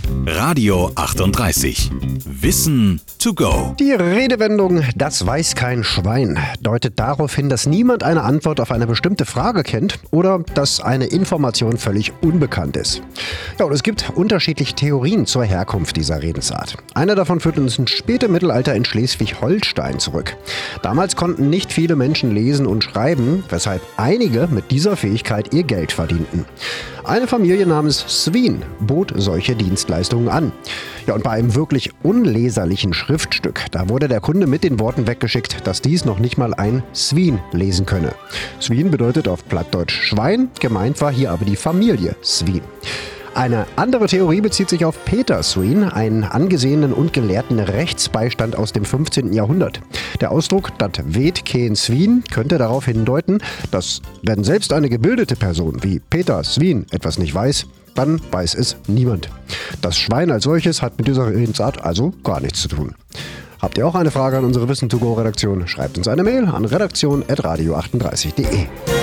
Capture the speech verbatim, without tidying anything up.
Radio achtunddreißig. Wissen to go. Die Redewendung „das weiß kein Schwein" deutet darauf hin, dass niemand eine Antwort auf eine bestimmte Frage kennt oder dass eine Information völlig unbekannt ist. Ja, und es gibt unterschiedliche Theorien zur Herkunft dieser Redensart. Eine davon führt uns ins späte Mittelalter in Schleswig-Holstein zurück. Damals konnten nicht viele Menschen lesen und schreiben, weshalb einige mit dieser Fähigkeit ihr Geld verdienten. Eine Familie namens Swien bot solche Dienstleistungen an. Ja, und bei einem wirklich unleserlichen Schriftstück, da wurde der Kunde mit den Worten weggeschickt, dass dies noch nicht mal ein Swien lesen könne. Swien bedeutet auf Plattdeutsch Schwein, gemeint war hier aber die Familie Swien. Eine andere Theorie bezieht sich auf Peter Swien, einen angesehenen und gelehrten Rechtsbeistand aus dem fünfzehnten Jahrhundert. Der Ausdruck „dat weet keen Swien" könnte darauf hindeuten, dass, wenn selbst eine gebildete Person wie Peter Swien etwas nicht weiß, dann weiß es niemand. Das Schwein als solches hat mit dieser Redensart also gar nichts zu tun. Habt ihr auch eine Frage an unsere Wissen to go Redaktion? Schreibt uns eine Mail an redaktion at radio achtunddreißig punkt de.